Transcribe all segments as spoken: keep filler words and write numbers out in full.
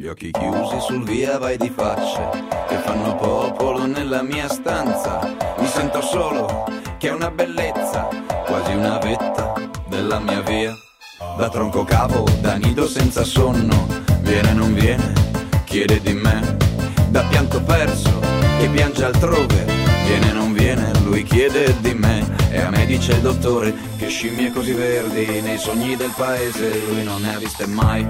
occhi chiusi sul via vai di facce che fanno popolo nella mia stanza. Mi sento solo, che è una bellezza, quasi una vetta della mia via. Da tronco cavo, da nido senza sonno, viene non viene, chiede di me. Da pianto perso, che piange altrove, viene non viene, lui chiede di me. E a me dice il dottore che scimmie così verdi nei sogni del paese lui non ne ha viste mai.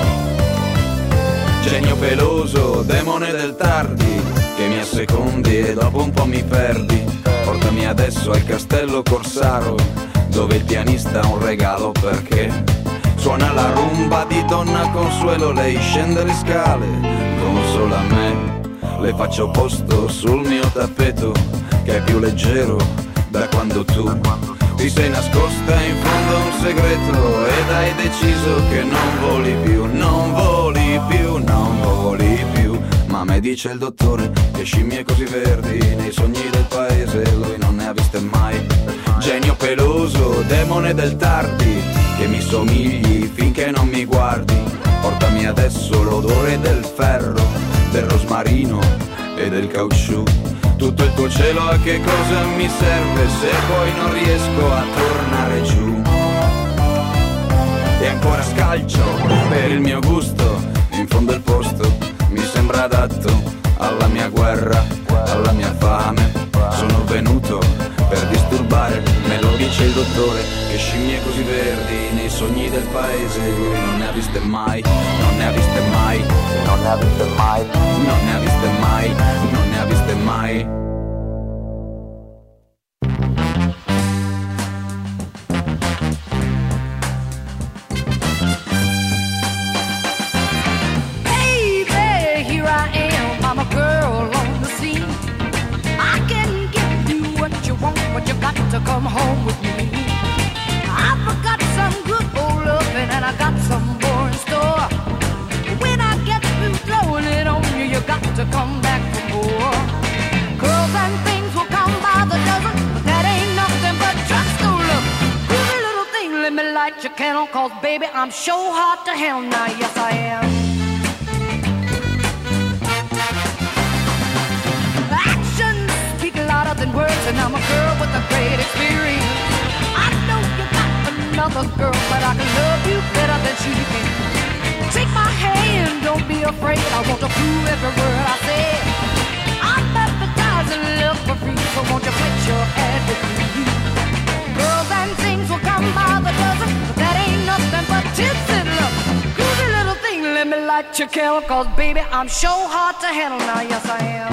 Genio peloso, demone del tardi, che mi assecondi e dopo un po' mi perdi. Portami adesso al castello Corsaro, dove il pianista ha un regalo perché suona la rumba di Donna Consuelo. Lei scende le scale, consola me, le faccio posto sul mio tappeto che è più leggero da quando tu ti sei nascosta in fondo a un segreto ed hai deciso che non voli più, non voli più, non voli più. Ma me dice il dottore che scimmie così verdi nei sogni del paese lui non ne ha viste mai. Genio peloso, demone del tardi, che mi somigli finché non mi guardi. Portami adesso l'odore del ferro, del rosmarino e del caucciù. Tutto il tuo cielo a che cosa mi serve se poi non riesco a tornare giù. E ancora scalcio per il mio gusto, in fondo il posto mi sembra adatto alla mia guerra, alla mia fame. Sono venuto per disturbare, me lo dice il dottore che scimmie così verdi nei sogni del paese lui non ne ha viste mai, non ne ha viste mai, non ne ha viste mai, non ne ha viste mai, non ne ha viste mai. But you got to come home with me. I've got some good old loving and I got some more in store. When I get through throwing it on you, you got to come back for more. Girls and things will come by the dozen, but that ain't nothing but trust no love. Every little thing, let me light your candle, cause baby, I'm sure hot to hell now, yes I am. Than words, and I'm a girl with a great experience. I know you got another girl, but I can love you better than she can. Take my hand, don't be afraid. I want to prove every word I say. I'm advertising love for free, so won't you put your ad with me? Girls and things will come by the dozen, but that ain't nothing but tips and love. Groovy little thing, let me light your candle, cause baby, I'm sure hard to handle now, yes I am.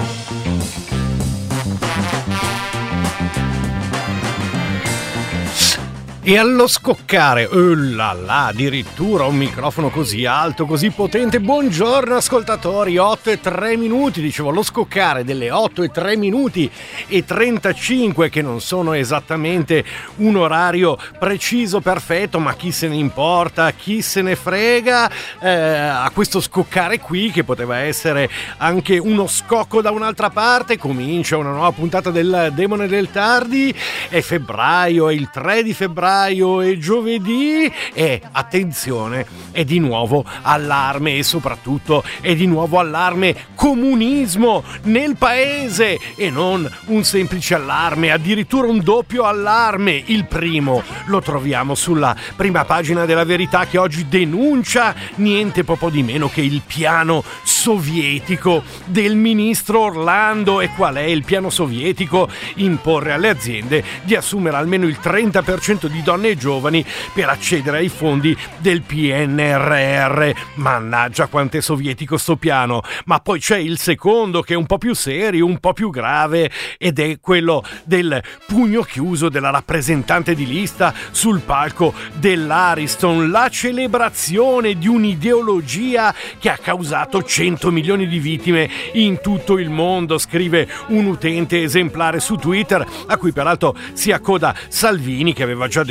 E allo scoccare, oh là là, addirittura un microfono così alto, così potente. Buongiorno ascoltatori, otto e tre minuti, dicevo, allo scoccare delle otto e tre minuti e trentacinque, che non sono esattamente un orario preciso, perfetto, ma chi se ne importa, chi se ne frega, eh, a questo scoccare qui, che poteva essere anche uno scocco da un'altra parte. Comincia una nuova puntata del Demone del Tardi, è febbraio, è il tre di febbraio, e giovedì, e attenzione, è di nuovo allarme, e soprattutto è di nuovo allarme comunismo nel paese, e non un semplice allarme, addirittura un doppio allarme. Il primo lo troviamo sulla prima pagina della Verità, che oggi denuncia niente poco di meno che il piano sovietico del ministro Orlando. E qual è il piano sovietico? Imporre alle aziende di assumere almeno il trenta per cento di donne e giovani per accedere ai fondi del P N R R. Mannaggia quanto è sovietico sto piano. Ma poi c'è il secondo, che è un po' più serio, un po' più grave, ed è quello del pugno chiuso della rappresentante di lista sul palco dell'Ariston, la celebrazione di un'ideologia che ha causato cento milioni di vittime in tutto il mondo, scrive un utente esemplare su Twitter, a cui peraltro si accoda Salvini, che aveva già denunciato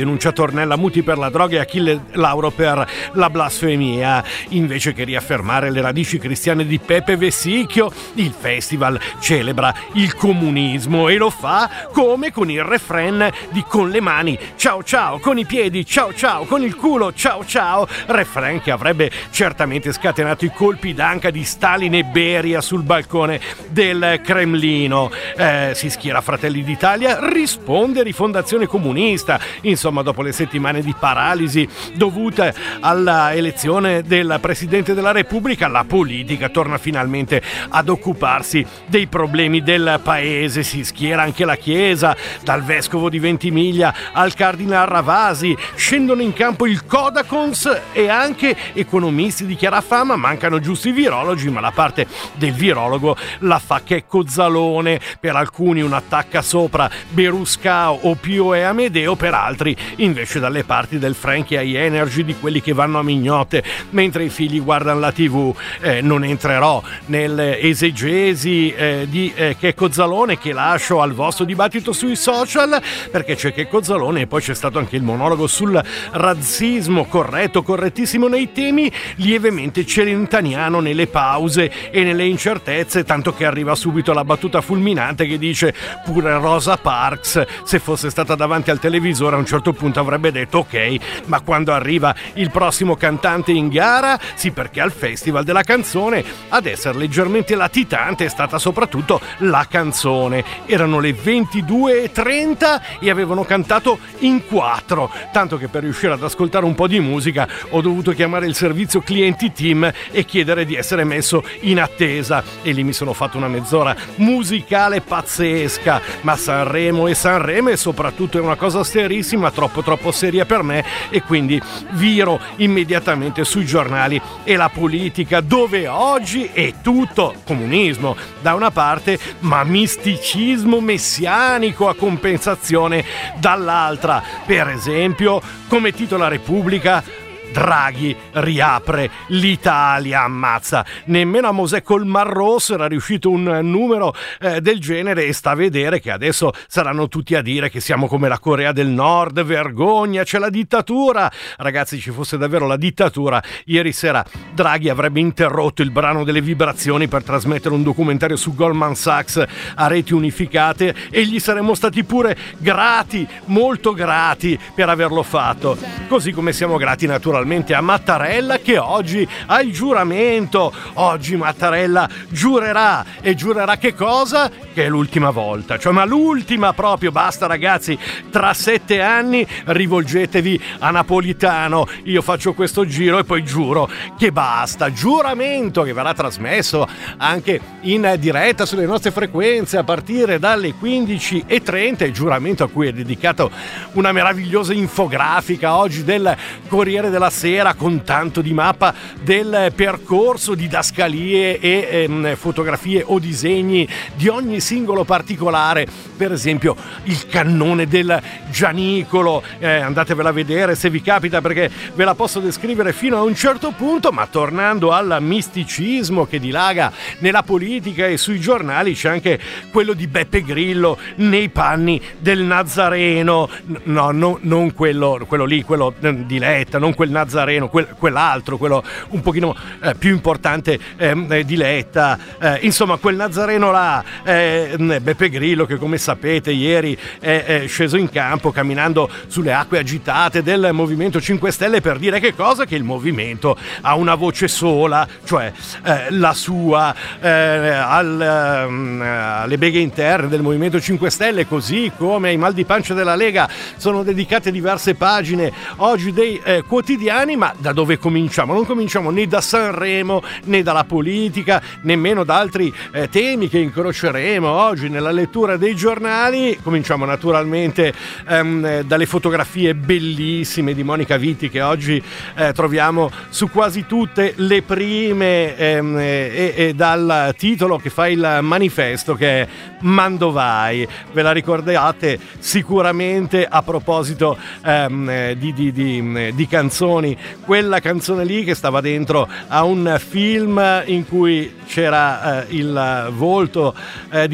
denunciato Ornella Muti per la droga e Achille Lauro per la blasfemia. Invece che riaffermare le radici cristiane di Pepe Vessicchio, il festival celebra il comunismo e lo fa come con il refrain di Con le mani ciao ciao, con i piedi ciao ciao, con il culo ciao ciao, refrain che avrebbe certamente scatenato i colpi d'anca di Stalin e Beria sul balcone del Cremlino. Eh, si schiera Fratelli d'Italia, risponde Rifondazione Comunista. Insomma, dopo le settimane di paralisi dovute alla elezione del Presidente della Repubblica, la politica torna finalmente ad occuparsi dei problemi del paese. Si schiera anche la Chiesa, dal vescovo di Ventimiglia al cardinal Ravasi, scendono in campo il Codacons e anche economisti di chiara fama. Mancano giusti virologi, ma la parte del virologo la fa Checco Zalone. Per alcuni un attacca sopra Beruscao o Pio e Amedeo, per altri invece dalle parti del Frankie High Energy, di quelli che vanno a mignotte mentre i figli guardano la tivù. Eh, non entrerò nelle esegesi eh, di eh, Checco Zalone, che lascio al vostro dibattito sui social, perché c'è Checco Zalone e poi c'è stato anche il monologo sul razzismo, corretto, correttissimo nei temi, lievemente celentaniano nelle pause e nelle incertezze, tanto che arriva subito la battuta fulminante che dice: pure Rosa Parks, se fosse stata davanti al televisore a un certo punto avrebbe detto ok, ma quando arriva il prossimo cantante in gara? Sì, perché al Festival della Canzone ad essere leggermente latitante è stata soprattutto la canzone. Erano le ventidue e trenta e avevano cantato in quattro, tanto che per riuscire ad ascoltare un po' di musica ho dovuto chiamare il servizio clienti team e chiedere di essere messo in attesa, e lì mi sono fatto una mezz'ora musicale pazzesca. Ma Sanremo e Sanremo e soprattutto è una cosa serissima, troppo troppo seria per me, e quindi viro immediatamente sui giornali e la politica, dove oggi è tutto comunismo da una parte, ma misticismo messianico a compensazione dall'altra. Per esempio, come titola Repubblica: Draghi riapre l'Italia. Ammazza, nemmeno a Mosè col Mar Rosso era riuscito un numero eh, del genere, e sta a vedere che adesso saranno tutti a dire che siamo come la Corea del Nord, vergogna, c'è la dittatura. Ragazzi, ci fosse davvero la dittatura, ieri sera Draghi avrebbe interrotto il brano delle vibrazioni per trasmettere un documentario su Goldman Sachs a reti unificate, e gli saremmo stati pure grati, molto grati per averlo fatto, così come siamo grati naturalmente a Mattarella, che oggi ha il giuramento. Oggi Mattarella giurerà, e giurerà che cosa? Che è l'ultima volta, cioè ma l'ultima proprio, basta ragazzi, tra sette anni rivolgetevi a Napolitano, io faccio questo giro e poi giuro che basta. Giuramento che verrà trasmesso anche in diretta sulle nostre frequenze a partire dalle quindici e trenta, il giuramento a cui è dedicato una meravigliosa infografica oggi del Corriere della Sera, con tanto di mappa del percorso, didascalie e ehm, fotografie o disegni di ogni singolo particolare. Per esempio il cannone del Gianicolo, eh, andatevela a vedere se vi capita, perché ve la posso descrivere fino a un certo punto. Ma tornando al misticismo che dilaga nella politica e sui giornali, c'è anche quello di Beppe Grillo nei panni del Nazareno. No, no, non quello, quello lì, quello di Letta, non quel Nazareno, quel, quell'altro, quello un pochino eh, più importante eh, di Letta, eh, insomma quel Nazareno là, eh, Beppe Grillo, che come sapete ieri è, è sceso in campo camminando sulle acque agitate del Movimento cinque Stelle per dire che cosa? Che il movimento ha una voce sola, cioè eh, la sua, eh, al, eh, alle beghe interne del Movimento cinque Stelle, così come ai mal di pancia della Lega sono dedicate diverse pagine oggi dei eh, quotidiani. Ma da dove cominciamo? Non cominciamo né da Sanremo né dalla politica, nemmeno da altri eh, temi che incroceremo oggi nella lettura dei giornali. Cominciamo naturalmente ehm, dalle fotografie bellissime di Monica Vitti, che oggi eh, troviamo su quasi tutte le prime, ehm, e, e dal titolo che fa il manifesto, che è Mandovai. Ve la ricordate sicuramente a proposito ehm, di, di, di, di canzoni, quella canzone lì che stava dentro a un film in cui c'era eh, il volto eh, di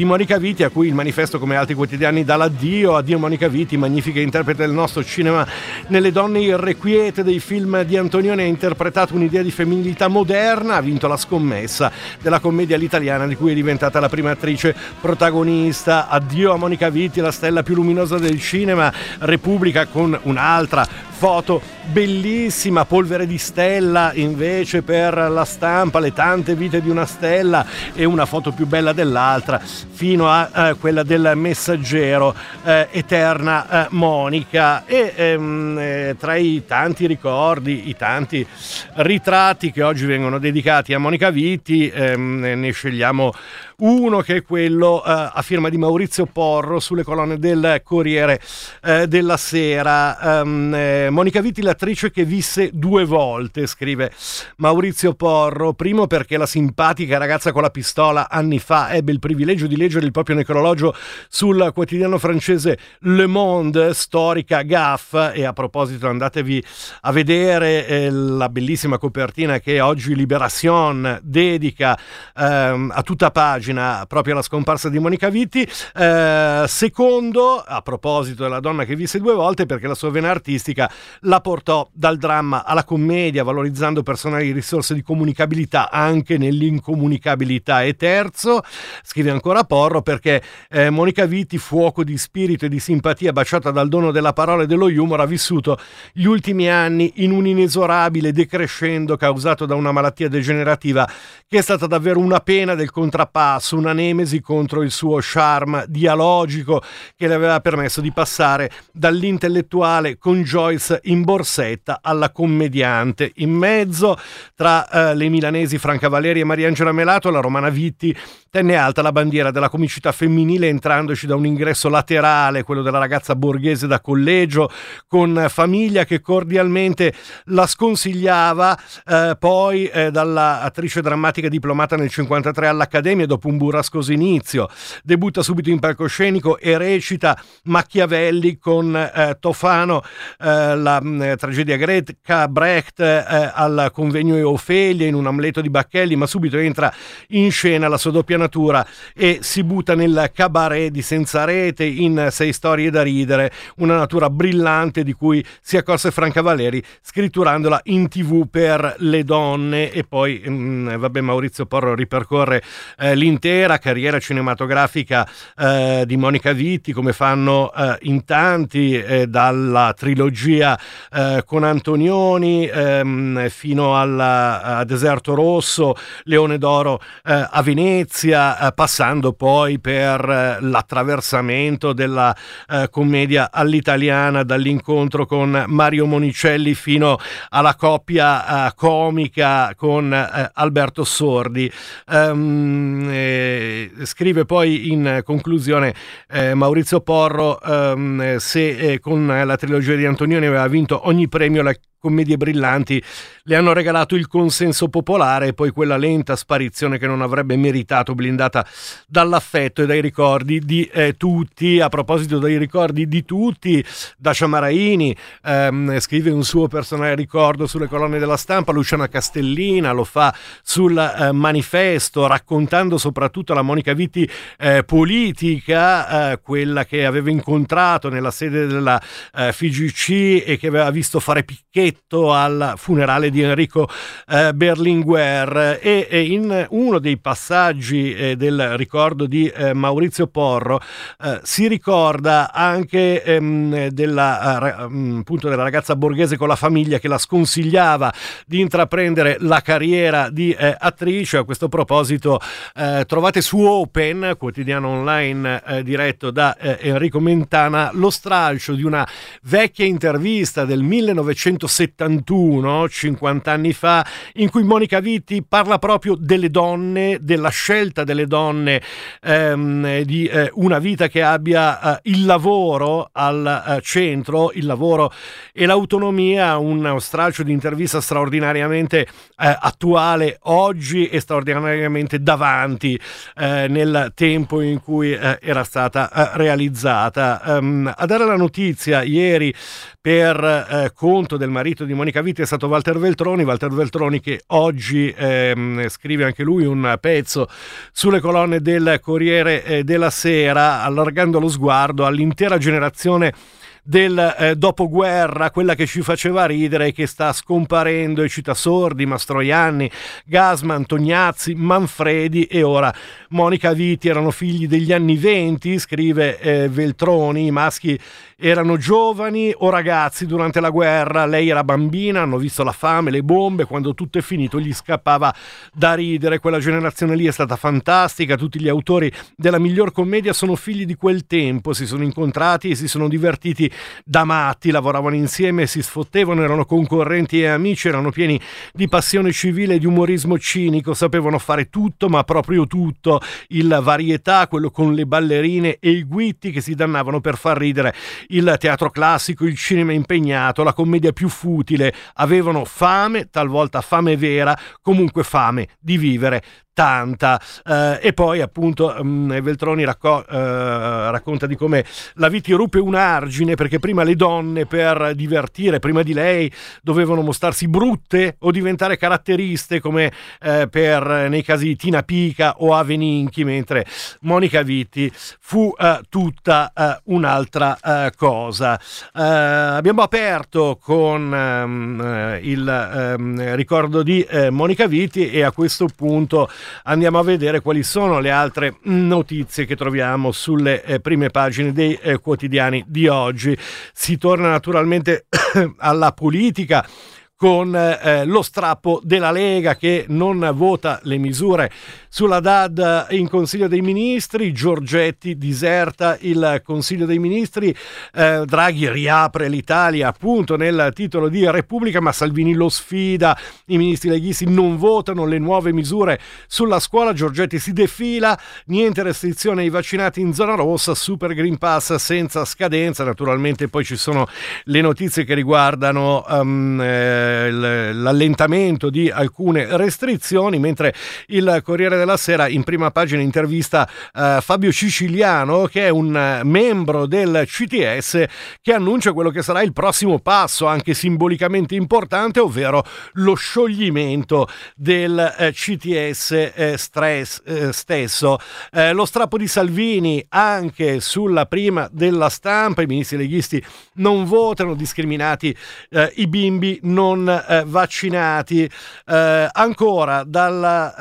di Monica Vitti, a cui il Manifesto come altri quotidiani dà l'addio. Addio Monica Vitti, magnifica interprete del nostro cinema. Nelle donne irrequiete dei film di Antonioni ha interpretato un'idea di femminilità moderna, ha vinto la scommessa della commedia all'italiana di cui è diventata la prima attrice protagonista. Addio a Monica Vitti, la stella più luminosa del cinema. Repubblica con un'altra foto bellissima, polvere di stella invece per La Stampa, le tante vite di una stella, e una foto più bella dell'altra, fino a eh, quella del Messaggero, eh, eterna eh, Monica. E ehm, eh, tra i tanti ricordi, i tanti ritratti che oggi vengono dedicati a Monica Vitti, ehm, ne scegliamo uno che è quello eh, a firma di Maurizio Porro sulle colonne del Corriere eh, della Sera. Um, eh, Monica Vitti, l'attrice che visse due volte, scrive Maurizio Porro. Primo perché la simpatica ragazza con la pistola anni fa ebbe il privilegio di leggere il proprio necrologio sul quotidiano francese Le Monde, storica gaffe, e a proposito andatevi a vedere eh, la bellissima copertina che oggi Libération dedica ehm, a tutta pagina proprio alla scomparsa di Monica Vitti. Eh, secondo, a proposito della donna che visse due volte, perché la sua vena artistica la portò dal dramma alla commedia, valorizzando personali risorse di comunicabilità anche nell'incomunicabilità. E terzo, scrive ancora Porro, perché eh, Monica Vitti, fuoco di spirito e di simpatia, baciata dal dono della parola e dello humor, ha vissuto gli ultimi anni in un inesorabile decrescendo causato da una malattia degenerativa che è stata davvero una pena del contrappasso, una nemesi contro il suo charme dialogico che le aveva permesso di passare dall'intellettuale con Joyce in borsetta alla commediante. In mezzo, tra eh, le milanesi Franca Valeri e Mariangela Melato, la romana Vitti tenne alta la bandiera della comicità femminile, entrandoci da un ingresso laterale, quello della ragazza borghese da collegio, con famiglia che cordialmente la sconsigliava, eh, poi eh, dalla attrice drammatica diplomata nel cinquantatré all'Accademia dopo un burrascoso inizio. Debutta subito in palcoscenico e recita Machiavelli con eh, Tofano, eh, la eh, tragedia greca, Brecht eh, al convegno e Ofelia in un Amleto di Bacchelli, ma subito entra in scena la sua doppia natura e si butta nel cabaret di Senza Rete in Sei storie da ridere, una natura brillante di cui si accorse Franca Valeri scritturandola in tv per Le Donne. E poi mh, vabbè, Maurizio Porro ripercorre eh, l'intera carriera cinematografica eh, di Monica Vitti, come fanno eh, in tanti, eh, dalla trilogia eh, con Antonioni ehm, fino alla, a Deserto Rosso, Leone d'Oro eh, a Venezia, eh, passando poi per eh, l'attraversamento della eh, commedia all'italiana, dall'incontro con Mario Monicelli fino alla coppia eh, comica con eh, Alberto Sordi. Um, eh, scrive poi in conclusione eh, Maurizio Porro, um, se eh, con la trilogia di Antonioni aveva vinto ogni premio, la commedie brillanti le hanno regalato il consenso popolare e poi quella lenta sparizione che non avrebbe meritato, blindata dall'affetto e dai ricordi di eh, tutti. A proposito dei ricordi di tutti, Dacia Maraini ehm, scrive un suo personale ricordo sulle colonne della Stampa, Luciana Castellina lo fa sul eh, Manifesto, raccontando soprattutto la Monica Vitti eh, politica, eh, quella che aveva incontrato nella sede della eh, F I G C e che aveva visto fare picchetti al funerale di Enrico eh, Berlinguer. E, e in uno dei passaggi eh, del ricordo di eh, Maurizio Porro eh, si ricorda anche ehm, della, eh, appunto della ragazza borghese con la famiglia che la sconsigliava di intraprendere la carriera di eh, attrice. A questo proposito eh, trovate su Open, quotidiano online eh, diretto da eh, Enrico Mentana, lo stralcio di una vecchia intervista del millenovecentosettantuno, cinquanta anni fa, in cui Monica Vitti parla proprio delle donne, della scelta delle donne ehm, di eh, una vita che abbia eh, il lavoro al eh, centro, il lavoro e l'autonomia. Un stralcio di intervista straordinariamente eh, attuale oggi e straordinariamente davanti eh, nel tempo in cui eh, era stata eh, realizzata. Um, a dare la notizia ieri per eh, conto del marito marito di Monica Vitti è stato Walter Veltroni, Walter Veltroni che oggi ehm, scrive anche lui un pezzo sulle colonne del Corriere eh, della Sera, allargando lo sguardo all'intera generazione del eh, dopoguerra, quella che ci faceva ridere e che sta scomparendo, e cita Sordi, Mastroianni, Gassman, Tognazzi, Manfredi e ora Monica Vitti. Erano figli degli anni venti, scrive eh, Veltroni, i maschi erano giovani o ragazzi durante la guerra, lei era bambina, hanno visto la fame, le bombe, quando tutto è finito gli scappava da ridere. Quella generazione lì è stata fantastica, tutti gli autori della miglior commedia sono figli di quel tempo, si sono incontrati e si sono divertiti da matti, lavoravano insieme, si sfottevano, erano concorrenti e amici, erano pieni di passione civile e di umorismo cinico, sapevano fare tutto, ma proprio tutto, il varietà, quello con le ballerine e i guitti che si dannavano per far ridere, il teatro classico, il cinema impegnato, la commedia più futile. Avevano fame, talvolta fame vera, comunque fame di vivere tanta. Eh, e poi appunto um, Veltroni racco- eh, racconta di come la Vitti ruppe un argine, perché prima le donne, per divertire, prima di lei dovevano mostrarsi brutte o diventare caratteriste, come eh, per nei casi di Tina Pica o Aveninchi, mentre Monica Vitti fu eh, tutta eh, un'altra eh, cosa. Eh, abbiamo aperto con ehm, il ehm, ricordo di eh, Monica Vitti, e a questo punto andiamo a vedere quali sono le altre notizie che troviamo sulle eh, prime pagine dei eh, quotidiani di oggi. Si torna naturalmente alla politica, con eh, lo strappo della Lega che non vota le misure sulla D A D in Consiglio dei Ministri. Giorgetti diserta il Consiglio dei Ministri, eh, Draghi riapre l'Italia appunto nel titolo di Repubblica, ma Salvini lo sfida, i ministri leghisti non votano le nuove misure sulla scuola. Giorgetti si defila, niente restrizione ai vaccinati in zona rossa, super Green Pass senza scadenza. Naturalmente poi ci sono le notizie che riguardano um, eh, l'allentamento di alcune restrizioni, mentre il Corriere della Sera in prima pagina intervista uh, Fabio Ciciliano, che è un membro del C T S, che annuncia quello che sarà il prossimo passo, anche simbolicamente importante, ovvero lo scioglimento del uh, C T S eh, stress, eh, stesso. Eh, lo strappo di Salvini anche sulla prima della Stampa, i ministri leghisti non votano, discriminati eh, i bimbi non Eh, vaccinati. Eh, ancora dal,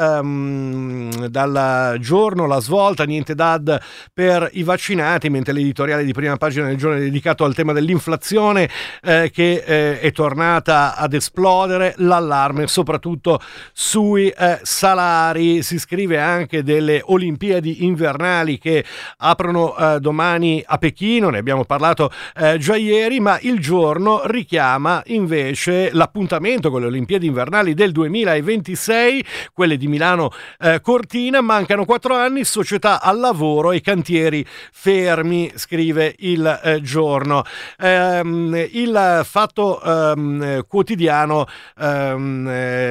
um, dal giorno La Svolta, niente D A D per i vaccinati, mentre l'editoriale di prima pagina del giorno è dedicato al tema dell'inflazione eh, che eh, è tornata ad esplodere, l'allarme soprattutto sui eh, salari. Si scrive anche delle Olimpiadi invernali che aprono eh, domani a Pechino, ne abbiamo parlato eh, già ieri, ma il giorno richiama invece l'appuntamento con le Olimpiadi invernali del duemilaventisei, quelle di Milano eh, Cortina. Mancano quattro anni, società al lavoro e cantieri fermi, scrive il eh, giorno. Ehm, il Fatto ehm, Quotidiano ehm,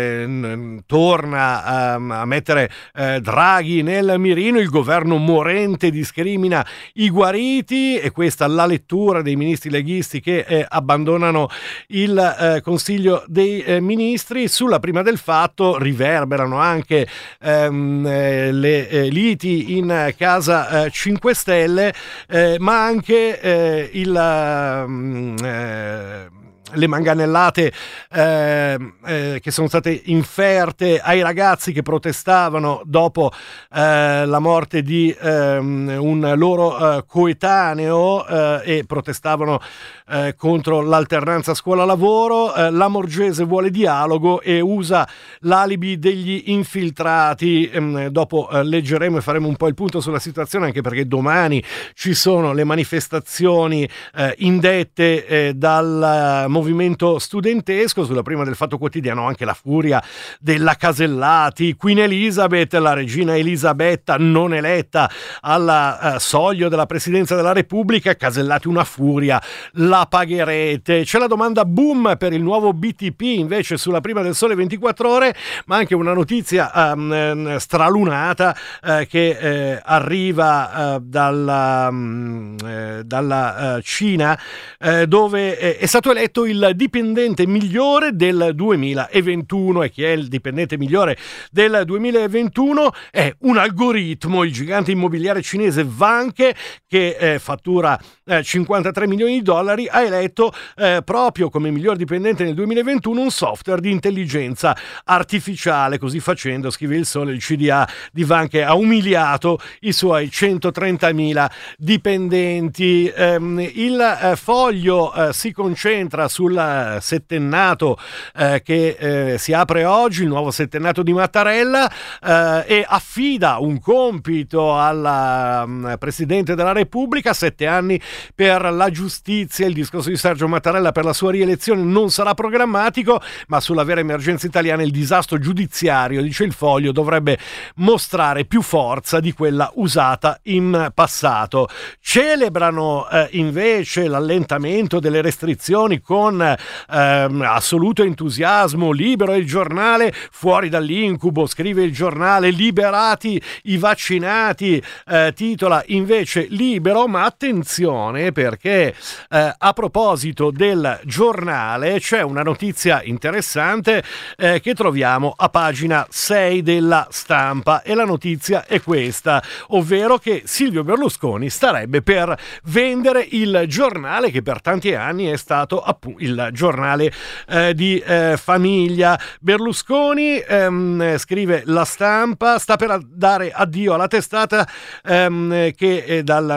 eh, torna ehm, a mettere eh, Draghi nel mirino, il governo morente discrimina i guariti, e questa la lettura dei ministri leghisti che eh, abbandonano il eh, Consiglio dei eh, Ministri. Sulla prima del Fatto riverberano anche ehm, eh, le eh, liti in casa eh, cinque Stelle, eh, ma anche eh, il eh, le manganellate eh, eh, che sono state inferte ai ragazzi che protestavano dopo eh, la morte di eh, un loro eh, coetaneo eh, e protestavano eh, contro l'alternanza scuola-lavoro. Eh, la Morgese vuole dialogo e usa l'alibi degli infiltrati. Eh, dopo eh, leggeremo e faremo un po' il punto sulla situazione, anche perché domani ci sono le manifestazioni eh, indette eh, dal movimento studentesco. Sulla prima del Fatto Quotidiano anche la furia della Casellati, Queen Elizabeth, la regina Elisabetta non eletta alla uh, soglio della presidenza della Repubblica. Casellati una furia, la pagherete. C'è la domanda boom per il nuovo B T P invece sulla prima del Sole ventiquattro Ore, ma anche una notizia um, stralunata uh, che uh, arriva uh, dalla, um, uh, dalla uh, Cina, uh, dove uh, è stato eletto il il dipendente migliore del duemilaventuno. E chi è il dipendente migliore del duemilaventuno? È un algoritmo, il gigante immobiliare cinese Vanke, che eh, fattura eh, cinquantatré milioni di dollari, ha eletto eh, proprio come miglior dipendente nel duemilaventuno un software di intelligenza artificiale. Così facendo, scrive il Sole, il C D A di Vanke ha umiliato i suoi centotrentamila dipendenti. Ehm, il eh, Foglio eh, si concentra sul settennato eh, che eh, si apre oggi, il nuovo settennato di Mattarella, eh, e affida un compito alla um, Presidente della Repubblica: sette anni per la giustizia. Il discorso di Sergio Mattarella per la sua rielezione non sarà programmatico, ma sulla vera emergenza italiana il disastro giudiziario, dice il Foglio, dovrebbe mostrare più forza di quella usata in passato. Celebrano eh, invece l'allentamento delle restrizioni con ehm, assoluto entusiasmo. Libero è il giornale, fuori dall'incubo, scrive il giornale, liberati i vaccinati, eh, titola invece Libero, ma attenzione perché eh, a proposito del giornale c'è una notizia interessante eh, che troviamo a pagina sei della Stampa, e la notizia è questa, ovvero che Silvio Berlusconi starebbe per vendere il giornale che per tanti anni è stato appunto il giornale eh, di eh, famiglia. Berlusconi, ehm, scrive la Stampa, sta per dare addio alla testata ehm, che eh, dal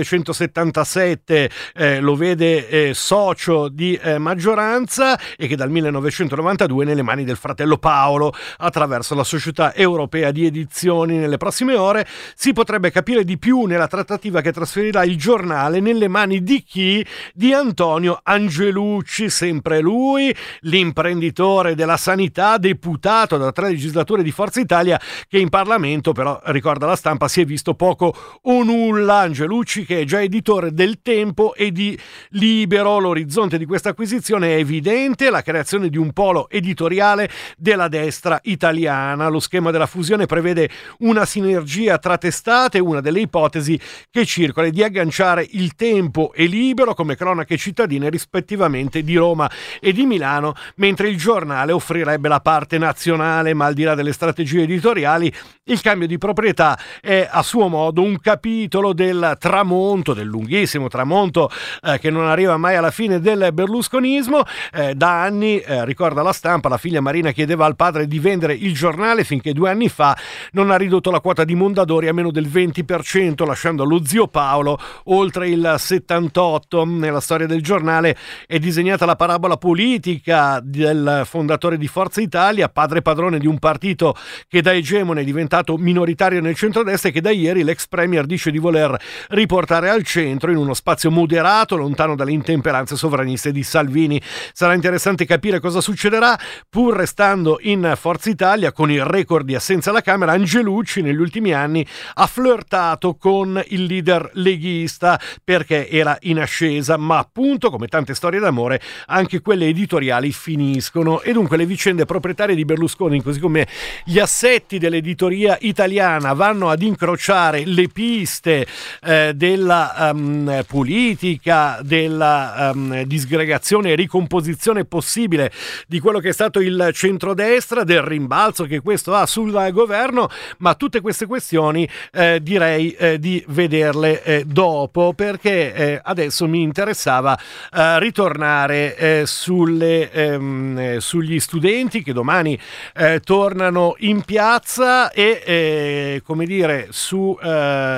millenovecentosettantasette eh, lo vede eh, socio di eh, maggioranza e che dal millenovecentonovantadue è nelle mani del fratello Paolo attraverso la Società Europea di Edizioni. Nelle prossime ore si potrebbe capire di più nella trattativa che trasferirà il giornale nelle mani di chi? Di Antonio Angelucci, sempre lui, l'imprenditore della sanità, deputato da tre legislature di Forza Italia, che in Parlamento però, ricorda la Stampa, si è visto poco o nulla. Angelucci, che è già editore del Tempo e di Libero. L'orizzonte di questa acquisizione è evidente: la creazione di un polo editoriale della destra italiana. Lo schema della fusione prevede una sinergia tra testate, una delle ipotesi che circola è di agganciare il Tempo e Libero come cronache cittadine rispettivamente di Roma e di Milano, mentre il giornale offrirebbe la parte nazionale. Ma al di là delle strategie editoriali, il cambio di proprietà è a suo modo un capitolo del tramonto, del lunghissimo tramonto eh, che non arriva mai alla fine del berlusconismo. Eh, da anni, eh, ricorda la Stampa, la figlia Marina chiedeva al padre di vendere il giornale finché due anni fa non ha ridotto la quota di Mondadori a meno del venti per cento, lasciando allo zio Paolo oltre il settantotto. Nella storia del giornale è disegnata la parabola politica del fondatore di Forza Italia, padre padrone di un partito che da egemone è diventato minoritario nel centrodestra e che da ieri l'ex premier dice di voler riportare al centro in uno spazio moderato, lontano dalle intemperanze sovraniste di Salvini. Sarà interessante capire cosa succederà. Pur restando in Forza Italia con il record di assenza alla Camera, Angelucci negli ultimi anni ha flirtato con il leader leghista perché era in ascesa, ma appunto, come tante storie d'amore, anche quelle editoriali finiscono, e dunque le vicende proprietarie di Berlusconi, così come gli assetti dell'editoria italiana, vanno ad incrociare le piste eh, della um, politica, della um, disgregazione e ricomposizione possibile di quello che è stato il centrodestra, del rimbalzo che questo ha sul governo. Ma tutte queste questioni eh, direi eh, di vederle eh, dopo, perché eh, adesso mi interessava eh, ritornare eh, sulle, ehm, sugli studenti che domani eh, tornano in piazza e eh, come dire su eh,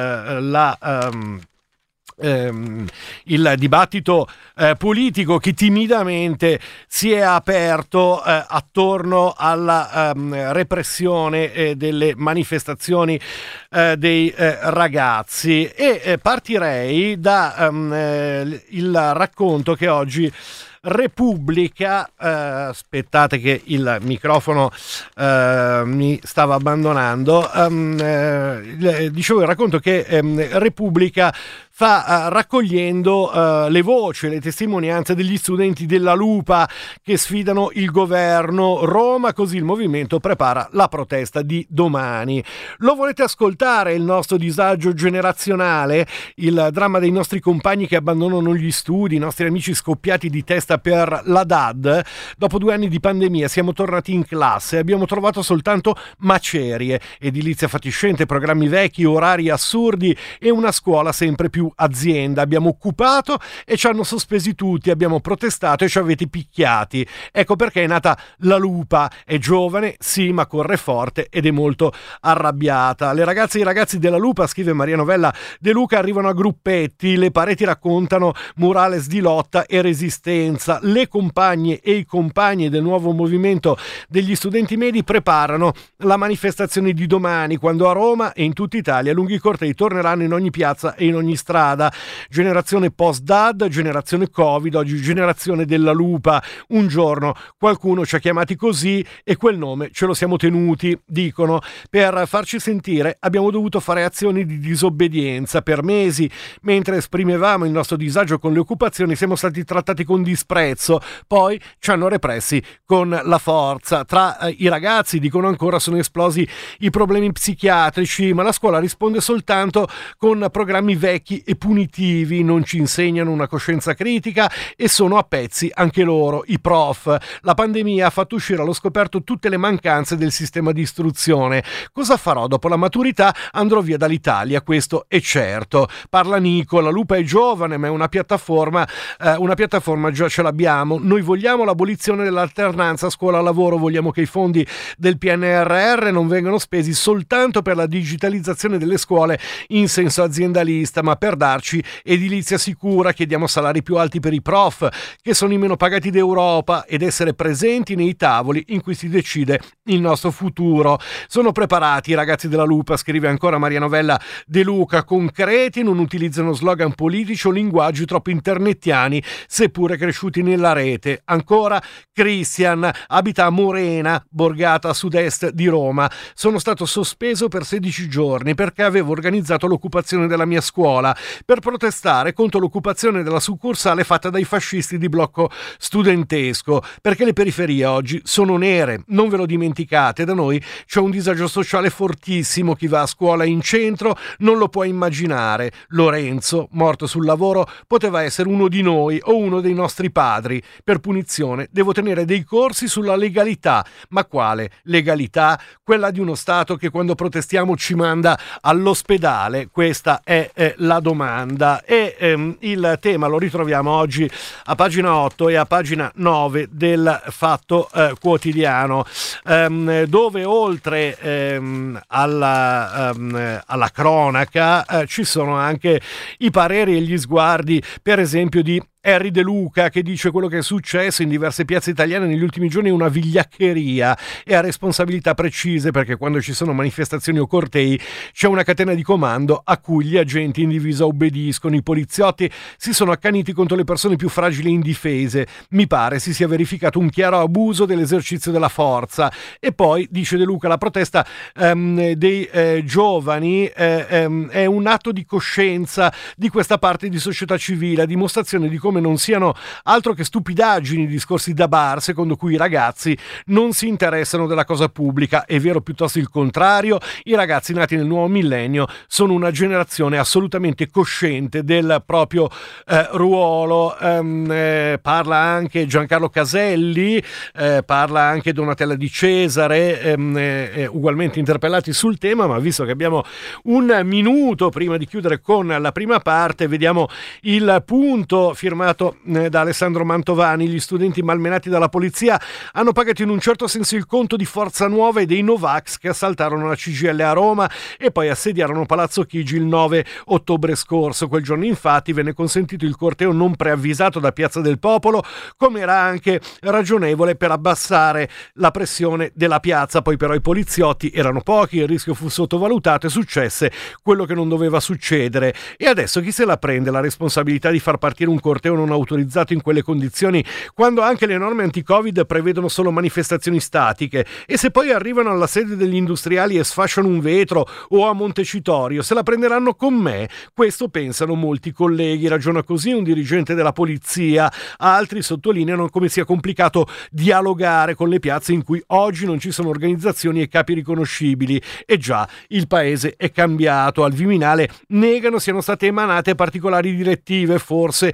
la um, ehm, il dibattito eh, politico che timidamente si è aperto eh, attorno alla ehm, repressione eh, delle manifestazioni eh, dei eh, ragazzi, e eh, partirei da um, eh, il racconto che oggi Repubblica, eh, aspettate che il microfono eh, mi stava abbandonando, um, eh, dicevo il racconto che eh, Repubblica fa uh, raccogliendo uh, le voci, le testimonianze degli studenti della Lupa che sfidano il governo. Roma, così il movimento prepara la protesta di domani. Lo volete ascoltare il nostro disagio generazionale, il dramma dei nostri compagni che abbandonano gli studi, i nostri amici scoppiati di testa festa per la D A D. Dopo due anni di pandemia siamo tornati in classe e abbiamo trovato soltanto macerie, edilizia fatiscente, programmi vecchi, orari assurdi e una scuola sempre più azienda. Abbiamo occupato e ci hanno sospesi tutti, abbiamo protestato e ci avete picchiati. Ecco perché è nata la Lupa, è giovane, sì, ma corre forte ed è molto arrabbiata. Le ragazze e i ragazzi della Lupa, scrive Maria Novella De Luca, arrivano a gruppetti, le pareti raccontano murales di lotta e resistenza. Le compagne e i compagni del nuovo movimento degli studenti medi preparano la manifestazione di domani, quando a Roma e in tutta Italia lunghi cortei torneranno in ogni piazza e in ogni strada. Generazione post-D A D, generazione Covid, oggi generazione della Lupa. Un giorno qualcuno ci ha chiamati così e quel nome ce lo siamo tenuti, dicono. Per farci sentire abbiamo dovuto fare azioni di disobbedienza per mesi. Mentre esprimevamo il nostro disagio con le occupazioni siamo stati trattati con disprezzo, poi ci hanno repressi con la forza. Tra eh, i ragazzi, dicono ancora, sono esplosi i problemi psichiatrici, ma la scuola risponde soltanto con programmi vecchi e punitivi, non ci insegnano una coscienza critica e sono a pezzi anche loro, i prof. La pandemia ha fatto uscire allo scoperto tutte le mancanze del sistema di istruzione. Cosa farò dopo la maturità? Andrò via dall'Italia, questo è certo. Parla Nico, la Lupa è giovane ma è una piattaforma, eh, una piattaforma già ce l'abbiamo. Noi vogliamo l'abolizione dell'alternanza scuola-lavoro, vogliamo che i fondi del P N R R non vengano spesi soltanto per la digitalizzazione delle scuole in senso aziendalista, ma per darci edilizia sicura. Chiediamo salari più alti per i prof, che sono i meno pagati d'Europa, ed essere presenti nei tavoli in cui si decide il nostro futuro. Sono preparati i ragazzi della Lupa, scrive ancora Maria Novella De Luca, concreti, non utilizzano slogan politici o linguaggi troppo internettiani, seppure cresciuti nella rete. Ancora Christian, abita a Morena, borgata a sud-est di Roma. Sono stato sospeso per sedici giorni perché avevo organizzato l'occupazione della mia scuola per protestare contro l'occupazione della succursale fatta dai fascisti di blocco studentesco, perché le periferie oggi sono nere, non ve lo dimenticate. Da noi c'è un disagio sociale fortissimo, chi va a scuola in centro non lo può immaginare. Lorenzo, morto sul lavoro, poteva essere uno di noi o uno dei nostri padri. Per punizione devo tenere dei corsi sulla legalità. Ma quale legalità? Quella di uno Stato che quando protestiamo ci manda all'ospedale? Questa è eh, la domanda. E ehm, il tema lo ritroviamo oggi a pagina otto e a pagina nove del Fatto eh, Quotidiano, ehm, dove oltre ehm, alla, ehm, alla cronaca eh, ci sono anche i pareri e gli sguardi, per esempio di Harry De Luca, che dice: quello che è successo in diverse piazze italiane negli ultimi giorni è una vigliaccheria e ha responsabilità precise, perché quando ci sono manifestazioni o cortei c'è una catena di comando a cui gli agenti in divisa obbediscono. I poliziotti si sono accaniti contro le persone più fragili e indifese. Mi pare si sia verificato un chiaro abuso dell'esercizio della forza. E poi, dice De Luca, la protesta ehm, dei eh, giovani eh, ehm, è un atto di coscienza di questa parte di società civile, a dimostrazione di come non siano altro che stupidaggini i discorsi da bar secondo cui i ragazzi non si interessano della cosa pubblica. È vero piuttosto il contrario. I ragazzi nati nel nuovo millennio sono una generazione assolutamente cosciente del proprio eh, ruolo. Ehm, eh, parla anche Giancarlo Caselli, eh, parla anche Donatella Di Cesare, ehm, eh, ugualmente interpellati sul tema. Ma visto che abbiamo un minuto prima di chiudere con la prima parte, vediamo il punto firmato da Alessandro Mantovani. Gli studenti malmenati dalla polizia hanno pagato in un certo senso il conto di Forza Nuova e dei Novax che assaltarono la C G I L a Roma e poi assediarono Palazzo Chigi il nove ottobre scorso. Quel giorno infatti venne consentito il corteo non preavvisato da Piazza del Popolo, come era anche ragionevole per abbassare la pressione della piazza. Poi però i poliziotti erano pochi, il rischio fu sottovalutato e successe quello che non doveva succedere. E adesso chi se la prende la responsabilità di far partire un corteo non autorizzato in quelle condizioni, quando anche le norme anti-Covid prevedono solo manifestazioni statiche? E se poi arrivano alla sede degli industriali e sfasciano un vetro, o a Montecitorio, se la prenderanno con me? Questo pensano molti colleghi. Ragiona così un dirigente della polizia. Altri sottolineano come sia complicato dialogare con le piazze in cui oggi non ci sono organizzazioni e capi riconoscibili. E già, il paese è cambiato. Al Viminale negano siano state emanate particolari direttive, forse non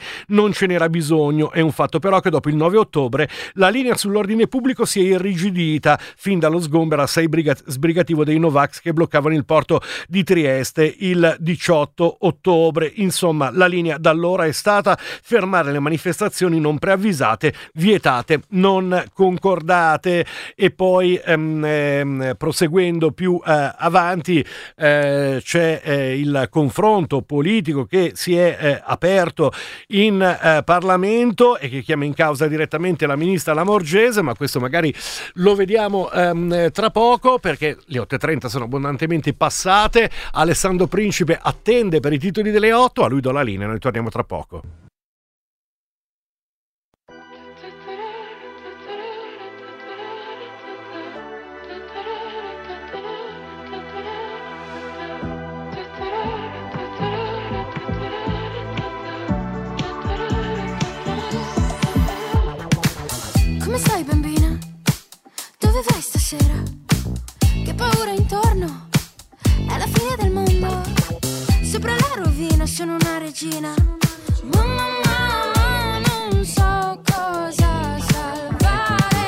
non ce n'era bisogno. È un fatto però che dopo il nove ottobre la linea sull'ordine pubblico si è irrigidita fin dallo sgombero assai briga- sbrigativo dei Novax che bloccavano il porto di Trieste il diciotto ottobre. Insomma, la linea da allora è stata fermare le manifestazioni non preavvisate, vietate, non concordate. E poi ehm, ehm, proseguendo più eh, avanti eh, c'è eh, il confronto politico che si è eh, aperto in eh, Parlamento e che chiama in causa direttamente la ministra Lamorgese, ma questo magari lo vediamo ehm, tra poco, perché le otto e trenta sono abbondantemente passate. Alessandro Principe attende per i titoli delle otto, a lui do la linea, noi torniamo tra poco. Come stai, bambina? Dove vai stasera? Che paura intorno? È la fine del mondo. Sopra la rovina sono una regina. Mamma, mamma, non so cosa salvare.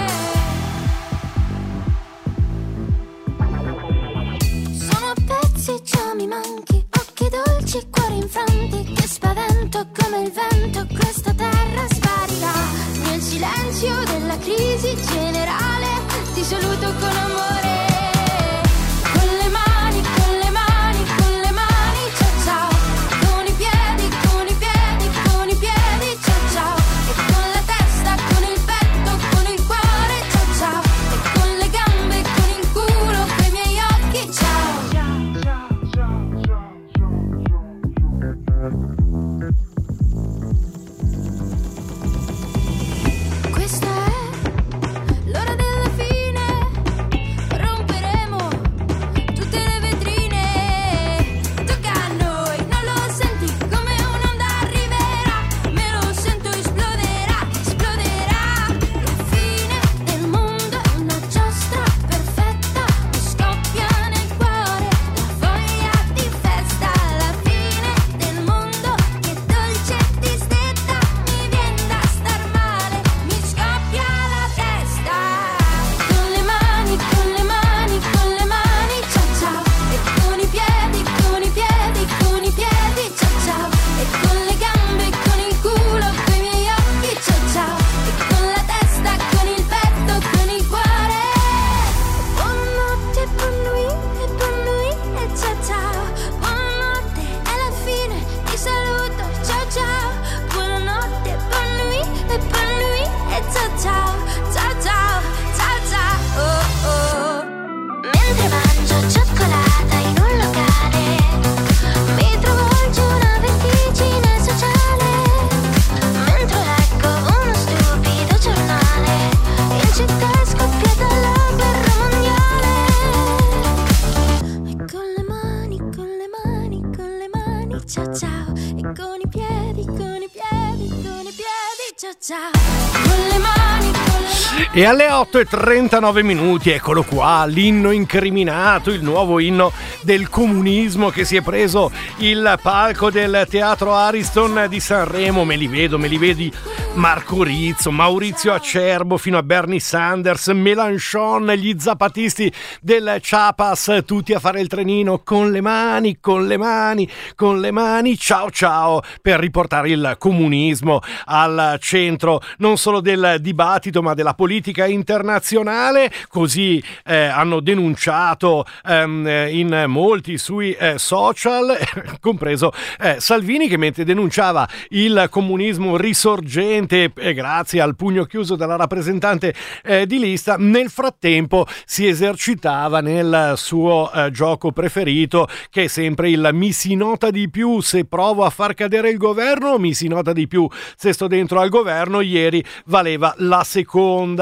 Sono a pezzi, già mi manchi. Occhi dolci, cuori infranti. Che spavento come il vento. Questa terra sparirà. Nel silenzio della crisi generale ti saluto con amore. Con le mani, con le mani, con le mani, ciao ciao. Con i piedi, con i piedi, con i piedi, ciao ciao. E con la testa, con il petto, con il cuore, ciao ciao. E con le gambe, con il culo, con i miei occhi, ciao. Questa è l'ora della fine, romperemo tutte le vetrine. Tocca a noi, non lo senti come un'onda arriverà, me lo sento esploderà, esploderà. La fine del mondo è una giostra perfetta, mi scoppia nel cuore la voglia di festa. La fine del mondo che dolce e distetta, mi viene da star male, mi scoppia la testa. Con le mani, con le mani, con le mani, ciao ciao. E con i piedi, con i piedi, con i piedi, ciao ciao. E con le gambe, con il culo, con i miei occhi, ciao ciao. E con la testa, con il petto, con il cuore. Buonanotte, buon nuit, e buon nuit, e ciao ciao. Buonanotte, è la fine, ti saluto, ciao ciao. Buonanotte, buon nuit, e buon nuit, e ciao ciao. Ciao ciao, ciao ciao, oh oh. Mentre mangio cioccolata in un locale, mi travolge una vertigine sociale. Mentre leggo uno stupido giornale, in città è scoppiata la guerra mondiale. E con le mani, con le mani, con le mani, ciao ciao. E con i piedi, con i piedi, con i piedi, ciao ciao. Con le mani, con le mani. E alle otto e trentanove minuti, eccolo qua, l'inno incriminato, il nuovo inno del comunismo che si è preso il palco del Teatro Ariston di Sanremo. Me li vedo, me li vedi Marco Rizzo, Maurizio Acerbo fino a Bernie Sanders, Mélenchon, gli zapatisti del Chiapas, tutti a fare il trenino con le mani, con le mani, con le mani, ciao ciao, per riportare il comunismo al centro non solo del dibattito ma della politica internazionale. Così eh, hanno denunciato ehm, in molti sui eh, social, compreso eh, Salvini, che mentre denunciava il comunismo risorgente eh, grazie al pugno chiuso della rappresentante eh, di lista, nel frattempo si esercitava nel suo eh, gioco preferito, che è sempre il mi si nota di più se provo a far cadere il governo, mi si nota di più se sto dentro al governo. Ieri valeva la seconda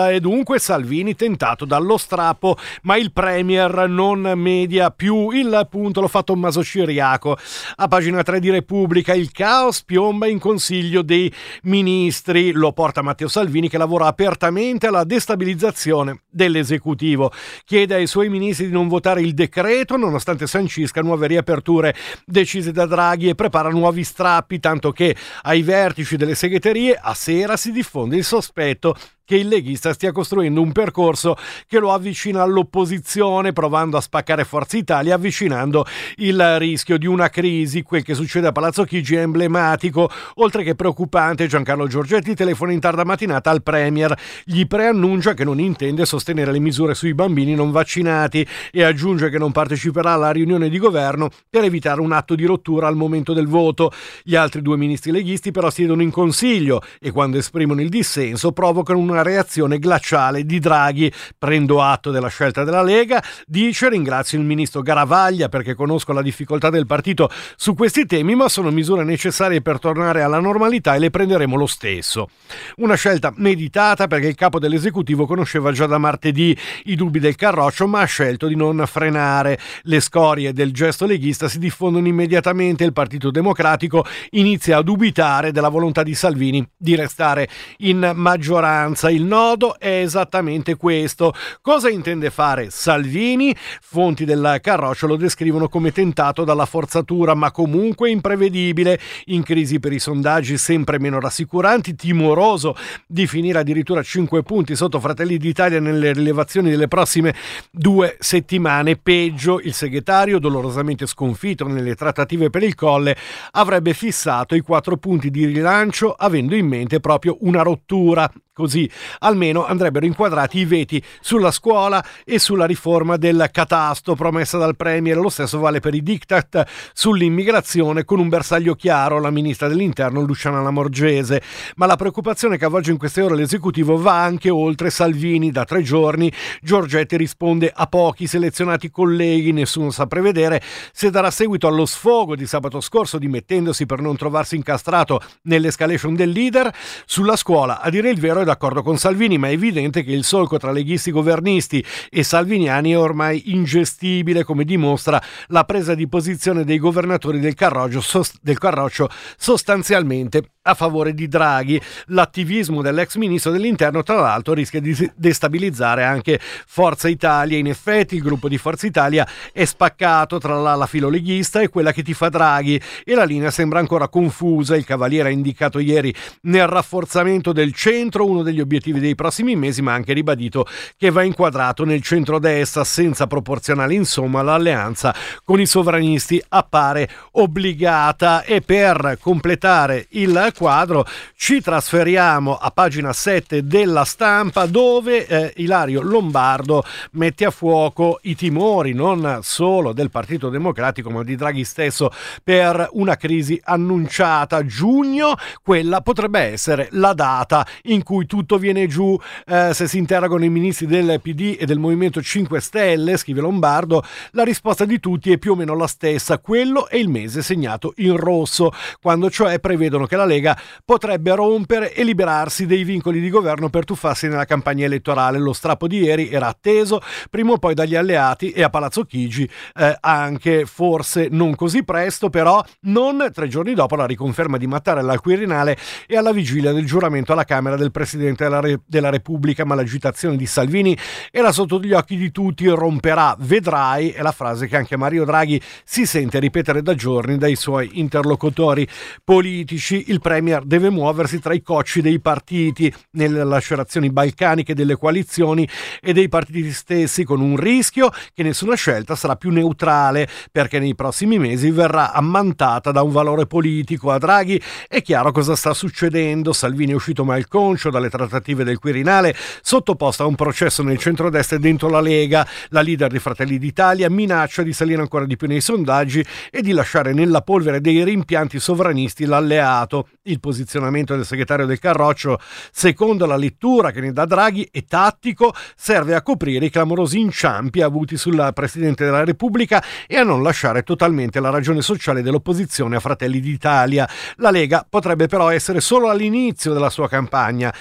e dunque Salvini tentato dallo strappo, ma il premier non media più. Il punto l'ho fatto Tommaso Ciriaco. A pagina tre di Repubblica, il caos piomba in Consiglio dei Ministri, lo porta Matteo Salvini che lavora apertamente alla destabilizzazione dell'esecutivo. Chiede ai suoi ministri di non votare il decreto nonostante sancisca nuove riaperture decise da Draghi e prepara nuovi strappi, tanto che ai vertici delle segreterie a sera si diffonde il sospetto che il leghista stia costruendo un percorso che lo avvicina all'opposizione, provando a spaccare Forza Italia, avvicinando il rischio di una crisi. Quel che succede a Palazzo Chigi è emblematico, oltre che preoccupante. Giancarlo Giorgetti telefona in tarda mattinata al premier, gli preannuncia che non intende sostenere le misure sui bambini non vaccinati e aggiunge che non parteciperà alla riunione di governo per evitare un atto di rottura al momento del voto. Gli altri due ministri leghisti però siedono in consiglio e quando esprimono il dissenso provocano una reazione glaciale di Draghi. Prendo atto della scelta della Lega, dice, ringrazio il ministro Garavaglia perché conosco la difficoltà del partito su questi temi, ma sono misure necessarie per tornare alla normalità e le prenderemo lo stesso. Una scelta meditata perché il capo dell'esecutivo conosceva già da martedì i dubbi del Carroccio, ma ha scelto di non frenare. Le scorie del gesto leghista si diffondono immediatamente, il Partito Democratico inizia a dubitare della volontà di Salvini di restare in maggioranza. Il nodo è esattamente questo. Cosa intende fare Salvini? Fonti del Carroccio lo descrivono come tentato dalla forzatura, ma comunque imprevedibile, in crisi per i sondaggi sempre meno rassicuranti, timoroso di finire addirittura cinque punti sotto Fratelli d'Italia nelle rilevazioni delle prossime due settimane. Peggio, il segretario, dolorosamente sconfitto nelle trattative per il Colle, avrebbe fissato i quattro punti di rilancio avendo in mente proprio una rottura. Così almeno andrebbero inquadrati i veti sulla scuola e sulla riforma del catasto promessa dal premier. Lo stesso vale per i diktat sull'immigrazione, con un bersaglio chiaro, la ministra dell'interno Luciana Lamorgese. Ma la preoccupazione che avvolge in queste ore l'esecutivo va anche oltre Salvini. Da tre giorni Giorgetti risponde a pochi selezionati colleghi, nessuno sa prevedere se darà seguito allo sfogo di sabato scorso dimettendosi per non trovarsi incastrato nell'escalation del leader. Sulla scuola, a dire il vero, è d'accordo con Salvini, ma è evidente che il solco tra leghisti governisti e salviniani è ormai ingestibile, come dimostra la presa di posizione dei governatori del Carroccio, del Carroccio sostanzialmente a favore di Draghi. L'attivismo dell'ex ministro dell'interno, tra l'altro, rischia di destabilizzare anche Forza Italia. In effetti il gruppo di Forza Italia è spaccato tra l'ala filoleghista e quella che tifa Draghi e la linea sembra ancora confusa. Il Cavaliere ha indicato ieri nel rafforzamento del centro uno degli obiettivi dei prossimi mesi, ma ha anche ribadito che va inquadrato nel centrodestra senza proporzionale. Insomma, l'alleanza con i sovranisti appare obbligata. E per completare il quadro ci trasferiamo a pagina sette della Stampa, dove eh, Ilario Lombardo mette a fuoco i timori non solo del Partito Democratico ma di Draghi stesso per una crisi annunciata. Giugno, quella potrebbe essere la data in cui tutto viene giù. Eh, se si interrogano i ministri del P D e del Movimento cinque Stelle, scrive Lombardo, la risposta di tutti è più o meno la stessa: quello è il mese segnato in rosso, quando cioè prevedono che la Lega potrebbe rompere e liberarsi dei vincoli di governo per tuffarsi nella campagna elettorale. Lo strappo di ieri era atteso prima o poi dagli alleati e a Palazzo Chigi eh, anche, forse non così presto, però non tre giorni dopo la riconferma di Mattarella al Quirinale e alla vigilia del giuramento alla Camera del Presidente della, Re- della Repubblica. Ma l'agitazione di Salvini era sotto gli occhi di tutti. Romperà, vedrai, è la frase che anche Mario Draghi si sente ripetere da giorni dai suoi interlocutori politici. Il premier deve muoversi tra i cocci dei partiti, nelle lacerazioni balcaniche delle coalizioni e dei partiti stessi, con un rischio che nessuna scelta sarà più neutrale, perché nei prossimi mesi verrà ammantata da un valore politico. A Draghi è chiaro cosa sta succedendo. Salvini è uscito malconcio dalle trattative del Quirinale, sottoposto a un processo nel centrodestra e dentro la Lega. La leader di Fratelli d'Italia minaccia di salire ancora di più nei sondaggi e di lasciare nella polvere dei rimpianti sovranisti l'alleato. Il posizionamento del segretario del Carroccio, secondo la lettura che ne dà Draghi, è tattico, serve a coprire i clamorosi inciampi avuti sul Presidente della Repubblica e a non lasciare totalmente la ragione sociale dell'opposizione a Fratelli d'Italia. La Lega potrebbe però essere solo all'inizio della sua campagna. Il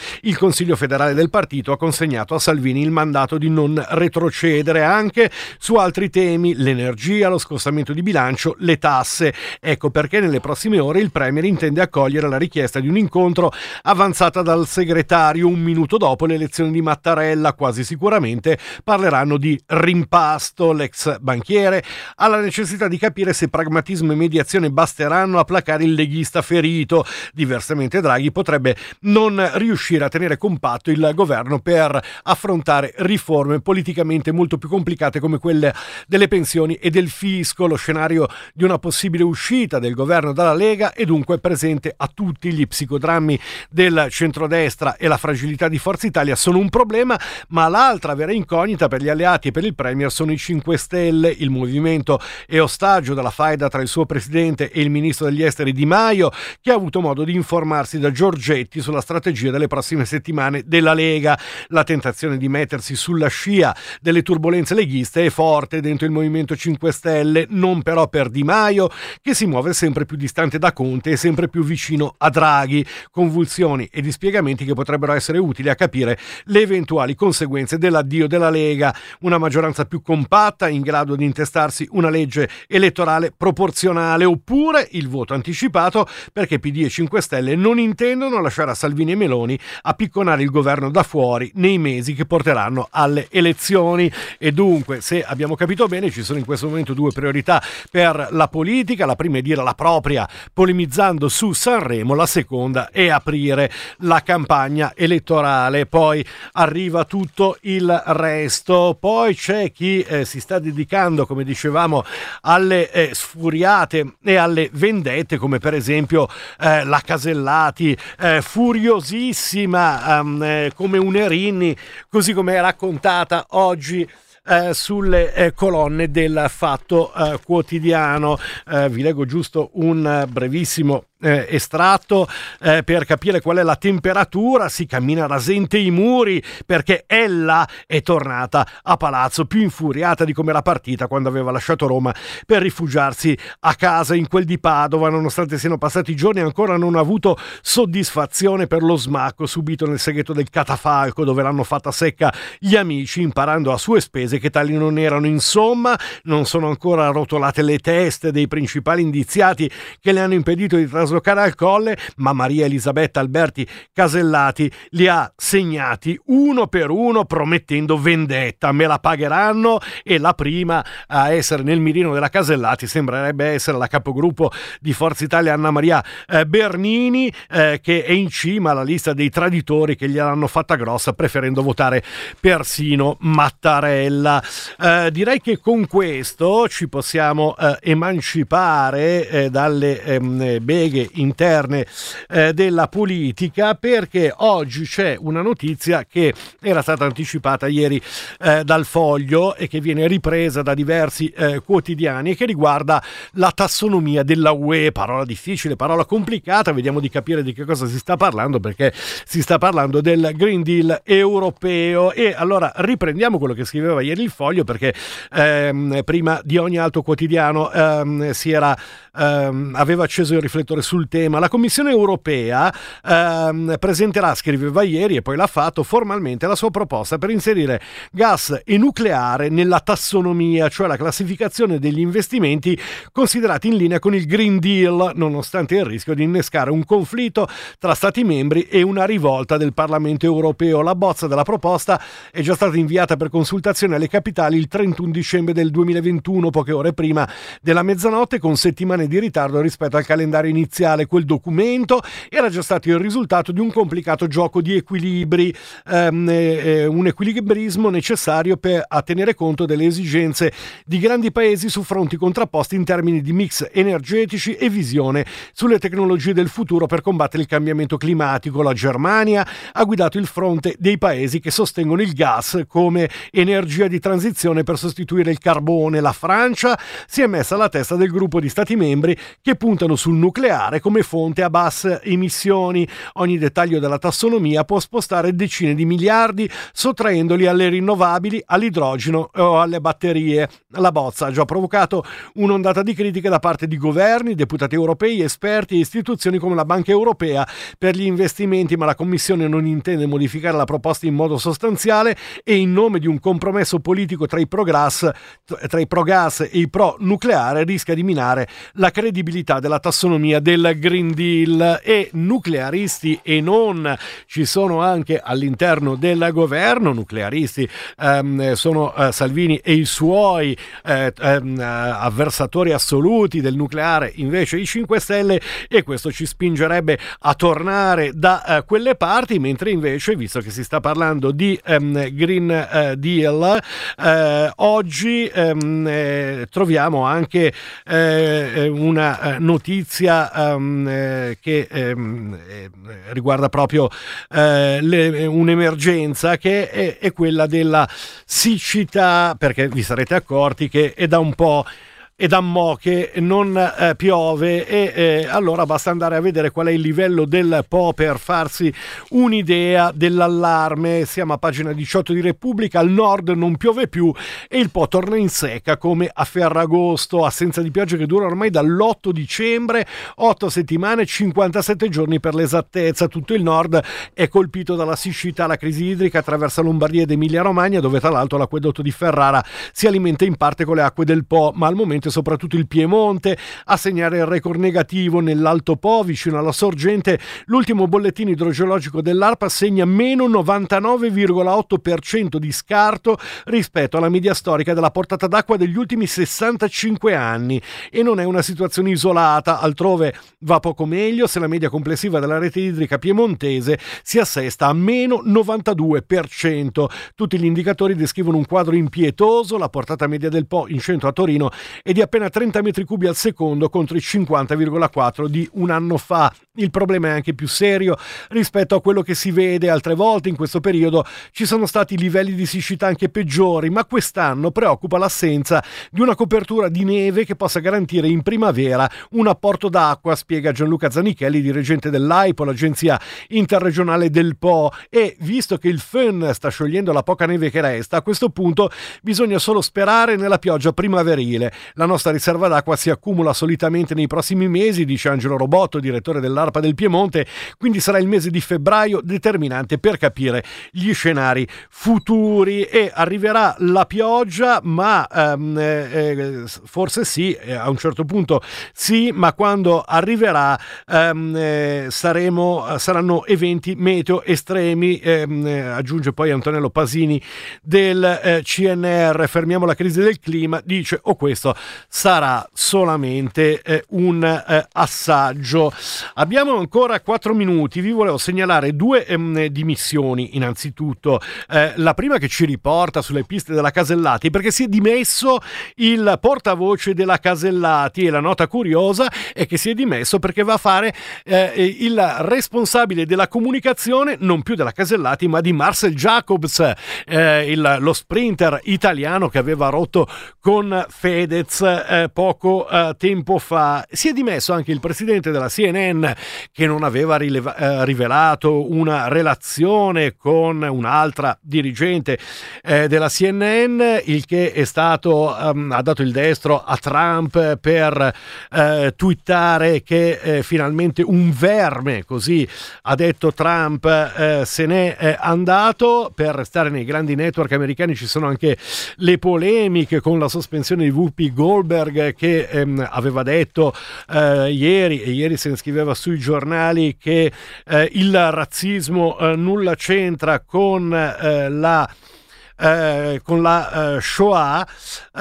Consiglio federale del partito ha consegnato a Salvini il mandato di non retrocedere anche su altri temi, l'energia, lo scostamento di bilancio, le tasse. Ecco perché nelle prossime ore il Premier intende accogliere la richiesta di un incontro avanzata dal segretario un minuto dopo le elezioni di Mattarella. Quasi sicuramente parleranno di rimpasto. L'ex banchiere ha la necessità di capire se pragmatismo e mediazione basteranno a placare il leghista ferito. Diversamente Draghi potrebbe non riuscire a tenere compatto il governo per affrontare riforme politicamente molto più complicate come quelle delle pensioni e del fisco. Lo scenario di una possibile uscita del governo dalla Lega è dunque presente a tutti. Gli psicodrammi del centrodestra e la fragilità di Forza Italia sono un problema, ma l'altra vera incognita per gli alleati e per il Premier sono i cinque Stelle. Il movimento è ostaggio dalla faida tra il suo presidente e il ministro degli esteri Di Maio, che ha avuto modo di informarsi da Giorgetti sulla strategia delle prossime settimane della Lega. La tentazione di mettersi sulla scia delle turbolenze leghiste è forte dentro il Movimento cinque Stelle, non però per Di Maio, che si muove sempre più distante da Conte e sempre più vicino a Draghi. Convulsioni e dispiegamenti che potrebbero essere utili a capire le eventuali conseguenze dell'addio della Lega. Una maggioranza più compatta, in grado di intestarsi una legge elettorale proporzionale, oppure il voto anticipato, perché P D e cinque Stelle non intendono lasciare a Salvini e Meloni a picconare il governo da fuori nei mesi che porteranno alle elezioni. E dunque, se abbiamo capito bene, ci sono in questo momento due priorità per la politica. La prima è dire la propria polemizzando su Sanremo, la seconda è aprire la campagna elettorale, poi arriva tutto il resto. Poi c'è chi eh, si sta dedicando, come dicevamo, alle eh, sfuriate e alle vendette, come per esempio eh, la Casellati, eh, furiosissima um, eh, come un'Erini, così come è raccontata oggi Eh, sulle eh, colonne del Fatto eh, Quotidiano. Eh, vi leggo giusto un eh, brevissimo Eh, estratto eh, per capire qual è la temperatura. Si cammina rasente i muri perché ella è tornata a palazzo più infuriata di come era partita quando aveva lasciato Roma per rifugiarsi a casa in quel di Padova. Nonostante siano passati giorni, ancora non ha avuto soddisfazione per lo smacco subito nel segreto del catafalco, dove l'hanno fatta secca gli amici, imparando a sue spese che tali non erano. Insomma, non sono ancora rotolate le teste dei principali indiziati che le hanno impedito di traslocare al Colle, ma Maria Elisabetta Alberti Casellati li ha segnati uno per uno, promettendo vendetta. Me la pagheranno. E la prima a essere nel mirino della Casellati sembrerebbe essere la capogruppo di Forza Italia Anna Maria eh, Bernini, eh, che è in cima alla lista dei traditori che gliel'hanno fatta grossa, preferendo votare persino Mattarella. Eh, direi che con questo ci possiamo eh, emancipare eh, dalle ehm, beghe interne eh, della politica, perché oggi c'è una notizia che era stata anticipata ieri eh, dal Foglio e che viene ripresa da diversi eh, quotidiani, e che riguarda la tassonomia della U E. Parola difficile, parola complicata, vediamo di capire di che cosa si sta parlando, perché si sta parlando del Green Deal europeo. E allora riprendiamo quello che scriveva ieri il Foglio, perché ehm, prima di ogni altro quotidiano ehm, si era ehm, aveva acceso il riflettore sul tema. La Commissione europea ehm, presenterà, scriveva ieri e poi l'ha fatto formalmente, la sua proposta per inserire gas e nucleare nella tassonomia, cioè la classificazione degli investimenti considerati in linea con il Green Deal, nonostante il rischio di innescare un conflitto tra Stati membri e una rivolta del Parlamento europeo. La bozza della proposta è già stata inviata per consultazione alle capitali il trentuno dicembre del duemilaventuno, poche ore prima della mezzanotte, con settimane di ritardo rispetto al calendario iniziale. Quel documento era già stato il risultato di un complicato gioco di equilibri, ehm, eh, un equilibrismo necessario per a tenere conto delle esigenze di grandi paesi su fronti contrapposti in termini di mix energetici e visione sulle tecnologie del futuro per combattere il cambiamento climatico. La Germania ha guidato il fronte dei paesi che sostengono il gas come energia di transizione per sostituire il carbone. La Francia si è messa alla testa del gruppo di stati membri che puntano sul nucleare nucleare come fonte a basse emissioni. Ogni dettaglio della tassonomia può spostare decine di miliardi sottraendoli alle rinnovabili, all'idrogeno o alle batterie. La bozza ha già provocato un'ondata di critiche da parte di governi, deputati europei, esperti e istituzioni come la Banca Europea per gli investimenti, ma la Commissione non intende modificare la proposta in modo sostanziale e in nome di un compromesso politico tra i pro-gas, tra i pro-gas e i pro-nucleare rischia di minare la credibilità della tassonomia del Green Deal. E nuclearisti e non ci sono anche all'interno del governo. Nuclearisti ehm, sono eh, Salvini e i suoi eh, ehm, avversatori assoluti del nucleare, invece i cinque Stelle, e questo ci spingerebbe a tornare da eh, quelle parti, mentre invece, visto che si sta parlando di ehm, Green eh, Deal, eh, oggi ehm, eh, troviamo anche eh, una eh, notizia ehm, eh, che ehm, eh, riguarda proprio eh, le, un'emergenza che è, è quella della siccità, perché vi sarete accorti che è da un po' e da mo' che non eh, piove e eh, allora basta andare a vedere qual è il livello del Po per farsi un'idea dell'allarme. Siamo a pagina diciotto di Repubblica. Al nord non piove più e il Po torna in secca come a Ferragosto, assenza di piogge che dura ormai dall'otto dicembre, otto settimane, cinquantasette giorni per l'esattezza. Tutto il nord è colpito dalla siccità. La crisi idrica attraversa Lombardia ed Emilia Romagna, dove tra l'altro l'acquedotto di Ferrara si alimenta in parte con le acque del Po, ma al momento soprattutto il Piemonte a segnare il record negativo. Nell'Alto Po, vicino alla sorgente, l'ultimo bollettino idrogeologico dell'ARPA segna meno novantanove virgola otto per cento di scarto rispetto alla media storica della portata d'acqua degli ultimi sessantacinque anni, e non è una situazione isolata. Altrove va poco meglio, se la media complessiva della rete idrica piemontese si assesta a meno novantadue per cento. Tutti gli indicatori descrivono un quadro impietoso. La portata media del Po in centro a Torino è di appena trenta metri cubi al secondo contro i cinquanta virgola quattro di un anno fa. Il problema è anche più serio rispetto a quello che si vede altre volte. In questo periodo ci sono stati livelli di siccità anche peggiori, ma quest'anno preoccupa l'assenza di una copertura di neve che possa garantire in primavera un apporto d'acqua, spiega Gianluca Zanichelli, dirigente dell'AIPO, l'agenzia interregionale del Po. E visto che il F E N sta sciogliendo la poca neve che resta, a questo punto bisogna solo sperare nella pioggia primaverile. La nostra riserva d'acqua si accumula solitamente nei prossimi mesi, dice Angelo Robotto, direttore dell'ARPA del Piemonte, quindi sarà il mese di febbraio determinante per capire gli scenari futuri. E arriverà la pioggia, ma ehm, eh, forse sì, eh, a un certo punto sì, ma quando arriverà ehm, eh, saremo, saranno eventi meteo estremi, ehm, eh, aggiunge poi Antonello Pasini del eh, C N R. Fermiamo la crisi del clima, dice, o questo sarà solamente eh, un eh, assaggio. Abbiamo ancora quattro minuti. Vi volevo segnalare due ehm, dimissioni. Innanzitutto eh, la prima che ci riporta sulle piste della Casellati, perché si è dimesso il portavoce della Casellati, e la nota curiosa è che si è dimesso perché va a fare eh, il responsabile della comunicazione non più della Casellati ma di Marcel Jacobs, eh, il, lo sprinter italiano che aveva rotto con Fedez eh, poco eh, tempo fa. Si è dimesso anche il presidente della C N N, che non aveva rileva- eh, rivelato una relazione con un'altra dirigente eh, della C N N, il che è stato um, ha dato il destro a Trump per eh, twittare che eh, finalmente un verme, così ha detto Trump, eh, se n'è eh, andato. Per restare nei grandi network americani ci sono anche le polemiche con la sospensione di Whoopi Goldberg, che ehm, aveva detto eh, ieri, e ieri se ne scriveva sui giornali, che eh, il razzismo eh, nulla c'entra con eh, la Eh, con la eh, Shoah,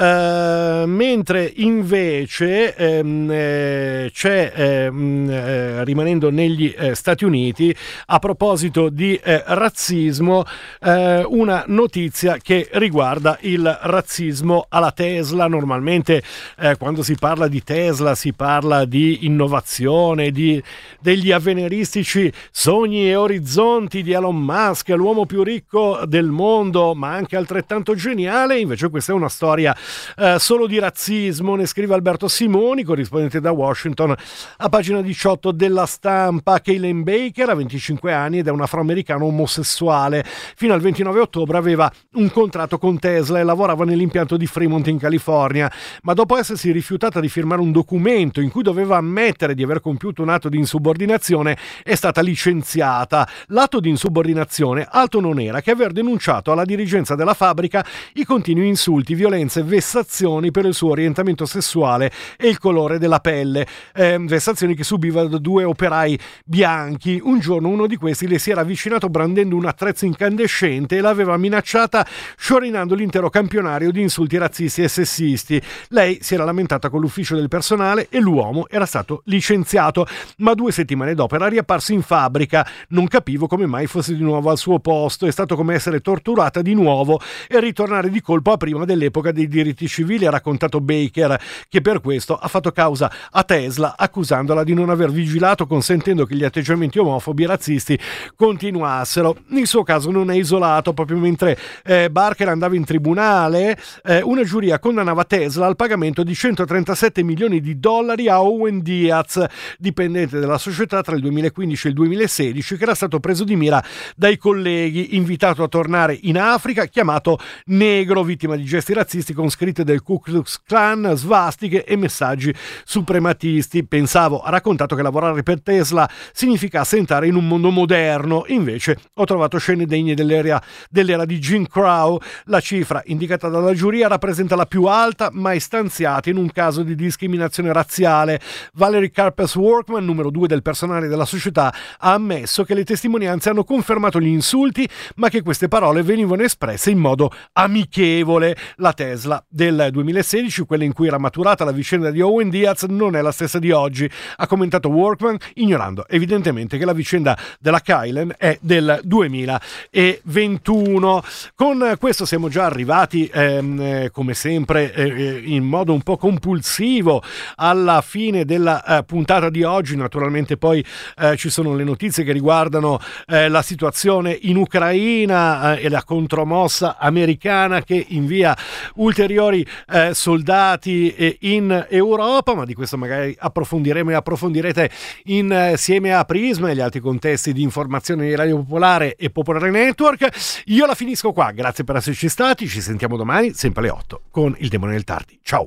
eh, mentre invece ehm, eh, c'è ehm, eh, rimanendo negli eh, Stati Uniti, a proposito di eh, razzismo, eh, una notizia che riguarda il razzismo alla Tesla. Normalmente eh, quando si parla di Tesla si parla di innovazione, di degli avveniristici sogni e orizzonti di Elon Musk, l'uomo più ricco del mondo, ma anche anche altrettanto geniale. Invece questa è una storia eh, solo di razzismo, ne scrive Alberto Simoni, corrispondente da Washington, a pagina diciotto della Stampa. Kaylen Baker ha venticinque anni ed è un afroamericano omosessuale. Fino al ventinove ottobre aveva un contratto con Tesla e lavorava nell'impianto di Fremont in California, ma dopo essersi rifiutata di firmare un documento in cui doveva ammettere di aver compiuto un atto di insubordinazione, è stata licenziata. L'atto di insubordinazione altro non era che aver denunciato alla dirigenza della fabbrica i continui insulti, violenze e vessazioni per il suo orientamento sessuale e il colore della pelle, eh, vessazioni che subiva da due operai bianchi. Un giorno uno di questi le si era avvicinato brandendo un attrezzo incandescente e l'aveva minacciata sciorinando l'intero campionario di insulti razzisti e sessisti. Lei si era lamentata con l'ufficio del personale e l'uomo era stato licenziato, ma due settimane dopo era riapparso in fabbrica. Non capivo come mai fosse di nuovo al suo posto, è stato come essere torturata di nuovo e ritornare di colpo a prima dell'epoca dei diritti civili, ha raccontato Baker, che per questo ha fatto causa a Tesla accusandola di non aver vigilato, consentendo che gli atteggiamenti omofobi e razzisti continuassero. Il suo caso non è isolato. Proprio mentre eh, Barker andava in tribunale, eh, una giuria condannava Tesla al pagamento di centotrentasette milioni di dollari a Owen Diaz, dipendente della società tra il duemilaquindici e il duemilasedici, che era stato preso di mira dai colleghi, invitato a tornare in Africa, chiamato negro, vittima di gesti razzisti con scritte del Ku Klux Klan, svastiche e messaggi suprematisti. Pensavo, ha raccontato, che lavorare per Tesla significasse entrare in un mondo moderno, invece ho trovato scene degne dell'era, dell'era di Jim Crow. La cifra indicata dalla giuria rappresenta la più alta mai stanziata in un caso di discriminazione razziale. Valerie Carpes Workman, numero due del personale della società, ha ammesso che le testimonianze hanno confermato gli insulti, ma che queste parole venivano espresse in modo amichevole. La Tesla del duemilasedici, quella in cui era maturata la vicenda di Owen Diaz, non è la stessa di oggi, ha commentato Workman, ignorando evidentemente che la vicenda della Kaylen è del duemilaventuno. Con questo siamo già arrivati, ehm, eh, come sempre, eh, in modo un po' compulsivo alla fine della eh, puntata di oggi. Naturalmente poi eh, ci sono le notizie che riguardano eh, la situazione in Ucraina eh, e la contromossa americana che invia ulteriori eh, soldati eh, in Europa, ma di questo magari approfondiremo e approfondirete insieme a Prisma e gli altri contesti di informazione di Radio Popolare e Popolare Network. Io la finisco qua, grazie per esserci stati, ci sentiamo domani sempre alle otto con il Demone del Tardi. Ciao!